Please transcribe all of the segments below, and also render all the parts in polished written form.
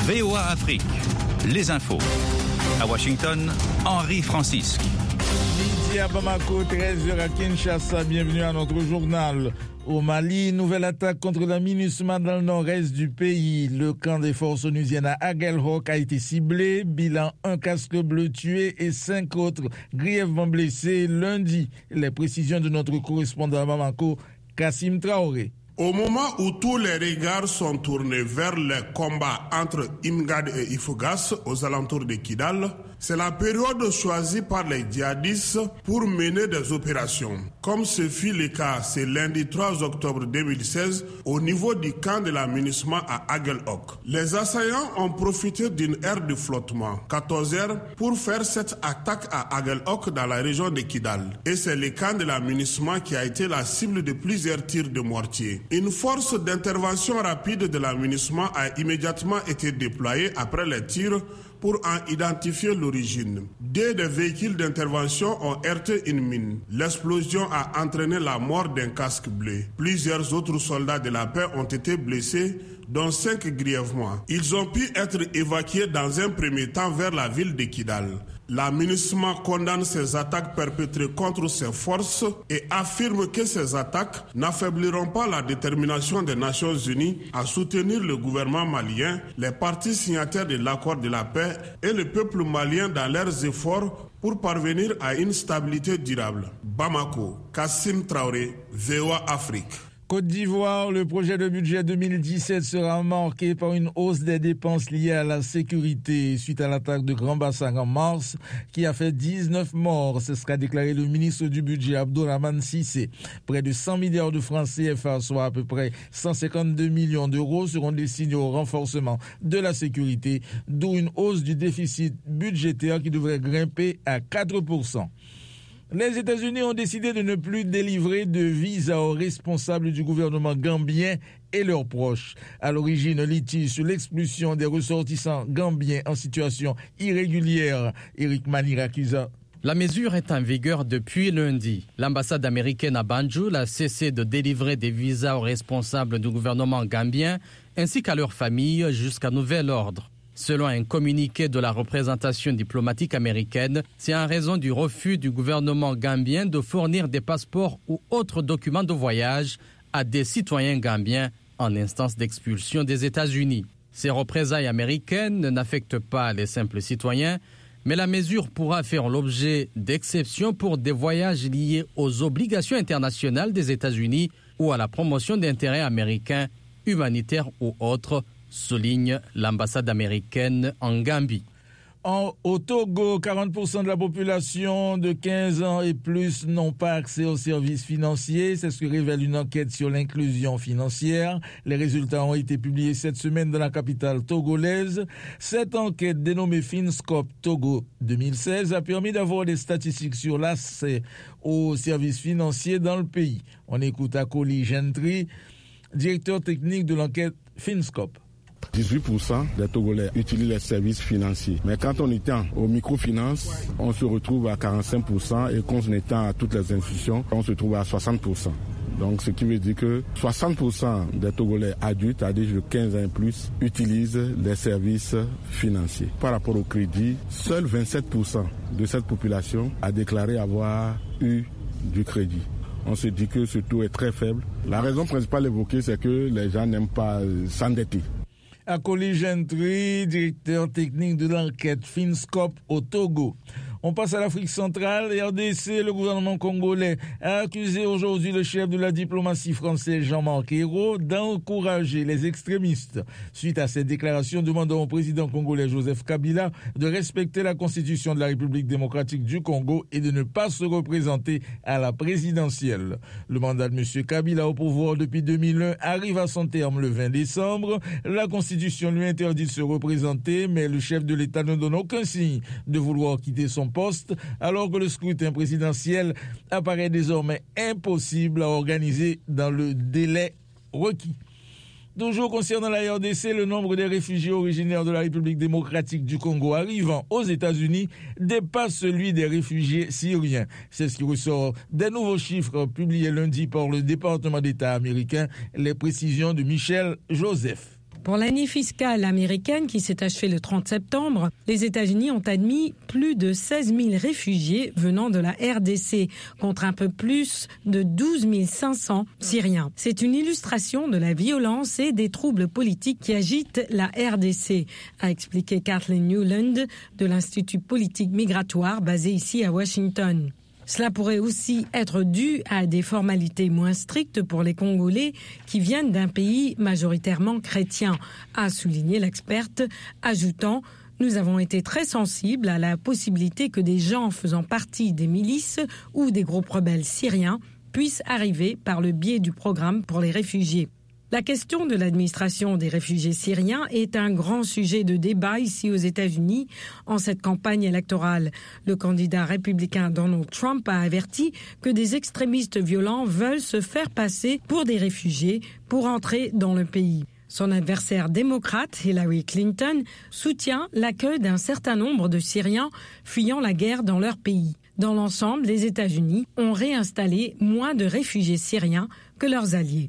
VOA Afrique, les infos. À Washington, Henri Francisque. Midi à Bamako, 13h à Kinshasa. Bienvenue à notre journal. Au Mali, nouvelle attaque contre la MINUSMA dans le nord-est du pays. Le camp des forces onusiennes à Aguelhok a été ciblé. Bilan, 1 casque bleu tué et 5 autres grièvement blessés lundi. Les précisions de notre correspondant à Bamako, Kassim Traoré. Au moment où tous les regards sont tournés vers les combats entre Imgad et Ifogas aux alentours de Kidal, c'est la période choisie par les djihadistes pour mener des opérations. Comme ce fut le cas ce lundi 3 octobre 2016 au niveau du camp de la MINUSMA à Aguelhok. Les assaillants ont profité d'une ère de flottement, 14 heures, pour faire cette attaque à Aguelhok dans la région de Kidal. Et c'est le camp de la MINUSMA qui a été la cible de plusieurs tirs de mortier. Une force d'intervention rapide de la MINUSMA a immédiatement été déployée après les tirs pour en identifier l'origine. Des véhicules d'intervention ont heurté une mine. L'explosion a entraîné la mort d'un casque bleu. Plusieurs autres soldats de la paix ont été blessés, dont 5 grièvement. Ils ont pu être évacués dans un premier temps vers la ville de Kidal. La MINUSMA condamne ces attaques perpétrées contre ses forces et affirme que ces attaques n'affaibliront pas la détermination des Nations Unies à soutenir le gouvernement malien, les parties signataires de l'accord de la paix et le peuple malien dans leurs efforts pour parvenir à une stabilité durable. Bamako, Kassim Traoré, VOA Afrique. Côte d'Ivoire, le projet de budget 2017 sera marqué par une hausse des dépenses liées à la sécurité suite à l'attaque de Grand Bassam en mars qui a fait 19 morts. C'est ce qu'a déclaré le ministre du budget Abdourahmane Cissé. Près de 100 milliards de francs CFA, soit à peu près 152 millions d'euros, seront destinés au renforcement de la sécurité, d'où une hausse du déficit budgétaire qui devrait grimper à 4%. Les États-Unis ont décidé de ne plus délivrer de visa aux responsables du gouvernement gambien et leurs proches. À l'origine, litige sur l'expulsion des ressortissants gambiens en situation irrégulière. Éric Manirakiza. La mesure est en vigueur depuis lundi. L'ambassade américaine à Banjul a cessé de délivrer des visas aux responsables du gouvernement gambien ainsi qu'à leurs familles jusqu'à nouvel ordre. Selon un communiqué de la représentation diplomatique américaine, c'est en raison du refus du gouvernement gambien de fournir des passeports ou autres documents de voyage à des citoyens gambiens en instance d'expulsion des États-Unis. Ces représailles américaines n'affectent pas les simples citoyens, mais la mesure pourra faire l'objet d'exceptions pour des voyages liés aux obligations internationales des États-Unis ou à la promotion d'intérêts américains, humanitaires ou autres, souligne l'ambassade américaine en Gambie. Au Togo, 40% de la population de 15 ans et plus n'ont pas accès aux services financiers. C'est ce que révèle une enquête sur l'inclusion financière. Les résultats ont été publiés cette semaine dans la capitale togolaise. Cette enquête, dénommée Finscope Togo 2016, a permis d'avoir des statistiques sur l'accès aux services financiers dans le pays. On écoute Akoli Gentry, directeur technique de l'enquête Finscope. 18% des Togolais utilisent les services financiers. Mais quand on étend aux microfinances, on se retrouve à 45% et quand on étend à toutes les institutions, on se trouve à 60%. Donc ce qui veut dire que 60% des Togolais adultes à l'âge de 15 ans et plus utilisent les services financiers. Par rapport au crédit, seuls 27% de cette population a déclaré avoir eu du crédit. On se dit que ce taux est très faible. La raison principale évoquée, c'est que les gens n'aiment pas s'endetter. Akoli Gentry, directeur technique de l'enquête Finscope au Togo. On passe à l'Afrique centrale. RDC, le gouvernement congolais a accusé aujourd'hui le chef de la diplomatie française Jean-Marc Ayrault d'encourager les extrémistes. Suite à cette déclaration demandant au président congolais Joseph Kabila de respecter la constitution de la République démocratique du Congo et de ne pas se représenter à la présidentielle. Le mandat de M. Kabila au pouvoir depuis 2001 arrive à son terme le 20 décembre. La constitution lui interdit de se représenter, mais le chef de l'État ne donne aucun signe de vouloir quitter son poste, alors que le scrutin présidentiel apparaît désormais impossible à organiser dans le délai requis. Toujours concernant la RDC, le nombre des réfugiés originaires de la République démocratique du Congo arrivant aux États-Unis dépasse celui des réfugiés syriens. C'est ce qui ressort des nouveaux chiffres publiés lundi par le département d'État américain. Les précisions de Michel Joseph. Pour l'année fiscale américaine qui s'est achevée le 30 septembre, les États-Unis ont admis plus de 16 000 réfugiés venant de la RDC, contre un peu plus de 12 500 Syriens. C'est une illustration de la violence et des troubles politiques qui agitent la RDC, a expliqué Kathleen Newland de l'Institut politique migratoire basé ici à Washington. Cela pourrait aussi être dû à des formalités moins strictes pour les Congolais qui viennent d'un pays majoritairement chrétien, a souligné l'experte, ajoutant « Nous avons été très sensibles à la possibilité que des gens faisant partie des milices ou des groupes rebelles syriens puissent arriver par le biais du programme pour les réfugiés. » La question de l'administration des réfugiés syriens est un grand sujet de débat ici aux États-Unis en cette campagne électorale. Le candidat républicain Donald Trump a averti que des extrémistes violents veulent se faire passer pour des réfugiés pour entrer dans le pays. Son adversaire démocrate, Hillary Clinton, soutient l'accueil d'un certain nombre de Syriens fuyant la guerre dans leur pays. Dans l'ensemble, les États-Unis ont réinstallé moins de réfugiés syriens que leurs alliés.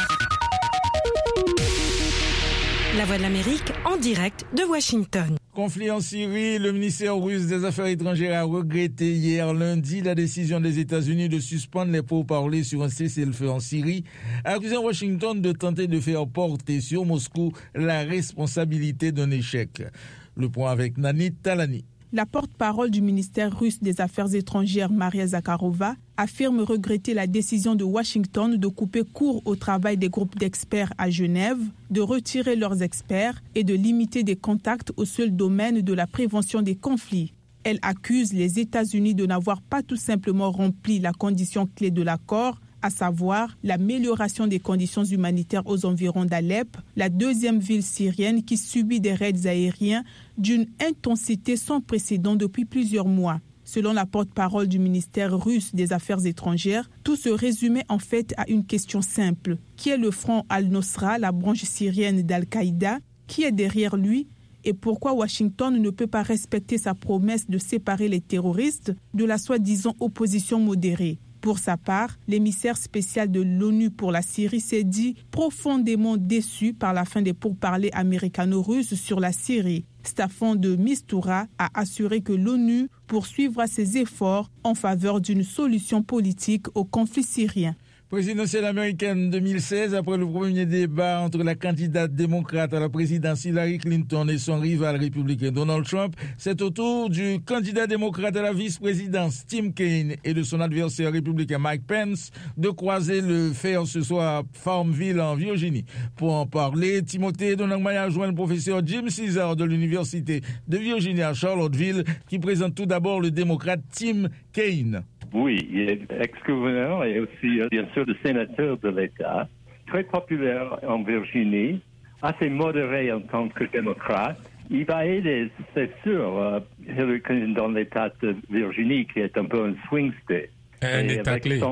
La Voix de l'Amérique en direct de Washington. Conflit en Syrie, le ministère russe des Affaires étrangères a regretté hier lundi la décision des États-Unis de suspendre les pourparlers sur un cessez-le-feu en Syrie, accusant Washington de tenter de faire porter sur Moscou la responsabilité d'un échec. Le point avec Nanit Talani. La porte-parole du ministère russe des Affaires étrangères, Maria Zakharova, affirme regretter la décision de Washington de couper court au travail des groupes d'experts à Genève, de retirer leurs experts et de limiter des contacts au seul domaine de la prévention des conflits. Elle accuse les États-Unis de n'avoir pas tout simplement rempli la condition clé de l'accord, à savoir l'amélioration des conditions humanitaires aux environs d'Alep, la deuxième ville syrienne qui subit des raids aériens d'une intensité sans précédent depuis plusieurs mois. Selon la porte-parole du ministère russe des Affaires étrangères, tout se résumait en fait à une question simple. Qui est le front Al-Nosra, la branche syrienne d'Al-Qaïda? Qui est derrière lui? Et pourquoi Washington ne peut pas respecter sa promesse de séparer les terroristes de la soi-disant opposition modérée? Pour sa part, l'émissaire spécial de l'ONU pour la Syrie s'est dit profondément déçu par la fin des pourparlers américano-russes sur la Syrie. Staffan de Mistura a assuré que l'ONU poursuivra ses efforts en faveur d'une solution politique au conflit syrien. Présidentielle américaine 2016, après le premier débat entre la candidate démocrate à la présidence Hillary Clinton et son rival républicain Donald Trump, c'est au tour du candidat démocrate à la vice-présidence Tim Kaine et de son adversaire républicain Mike Pence de croiser le fer ce soir à Farmville en Virginie. Pour en parler, Timothée Donangmaya joint le professeur Jim Cesar de l'Université de Virginie à Charlottesville qui présente tout d'abord le démocrate Tim Kaine. Oui, il est ex-gouverneur et aussi, bien sûr, le sénateur de l'État, très populaire en Virginie, assez modéré en tant que démocrate. Il va aider, c'est sûr, Hillary Clinton dans l'État de Virginie, qui est un peu un swing state. Un État clé.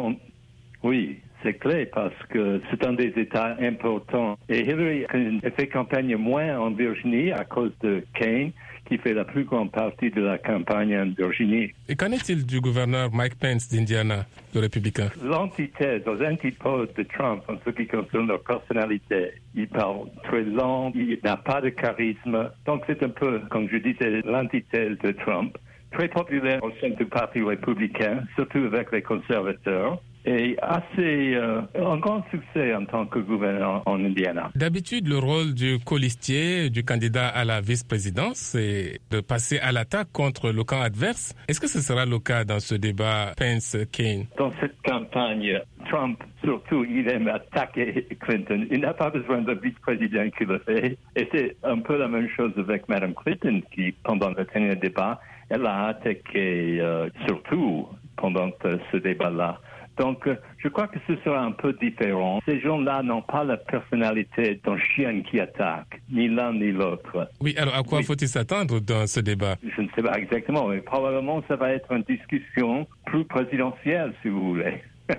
Oui, c'est clé parce que c'est un des États importants. Et Hillary Clinton a fait campagne moins en Virginie à cause de Kaine, qui fait la plus grande partie de la campagne en Virginie. Et qu'en est-il du gouverneur Mike Pence d'Indiana, le républicain? L'antithèse, aux antipodes de Trump en ce qui concerne leur personnalité. Il parle très lent, il n'a pas de charisme. Donc c'est un peu, comme je disais, l'antithèse de Trump. Très populaire au sein du Parti républicain, surtout avec les conservateurs. Et assez un grand succès en tant que gouverneur en Indiana. D'habitude, le rôle du colistier, du candidat à la vice-présidence, c'est de passer à l'attaque contre le camp adverse. Est-ce que ce sera le cas dans ce débat Pence-Kaine? Dans cette campagne, Trump, surtout, il aime attaquer Clinton. Il n'a pas besoin de vice-président qui le fait. Et c'est un peu la même chose avec Mme Clinton, qui, pendant le dernier débat, elle a attaqué surtout pendant ce débat-là. Donc, je crois que ce sera un peu différent. Ces gens-là n'ont pas la personnalité d'un chien qui attaque, ni l'un ni l'autre. Oui, alors à quoi faut-il s'attendre dans ce débat? Je ne sais pas exactement, mais probablement ça va être une discussion plus présidentielle, si vous voulez,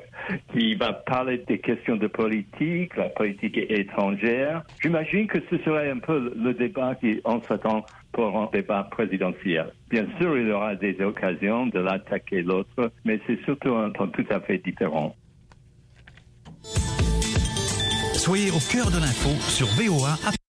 qui va parler des questions de politique, la politique étrangère. J'imagine que ce serait un peu le débat qu'on s'attend pour un débat présidentiel. Bien sûr, il y aura des occasions de l'attaquer l'autre, mais c'est surtout un temps tout à fait différent. Soyez au cœur de l'info sur VOA.